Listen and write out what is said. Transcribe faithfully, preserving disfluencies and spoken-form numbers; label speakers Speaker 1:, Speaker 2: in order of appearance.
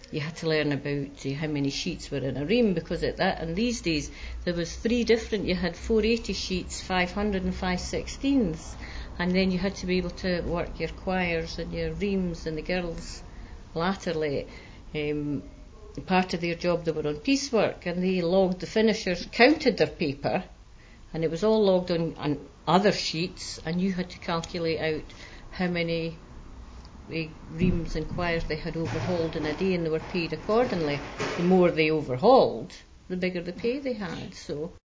Speaker 1: you had to learn about uh, how many sheets were in a ream, because at that, and these days there was three different, you had four eighty sheets, five hundred and five sixteens, and then you had to be able to work your quires and your reams, and the girls latterly, um, part of their job, they were on piecework, and they logged, the finishers counted their paper, and it was all logged on, on other sheets, and you had to calculate out how many uh, reams and quires they had overhauled in a day, and they were paid accordingly. The more they overhauled, the bigger the pay they had. So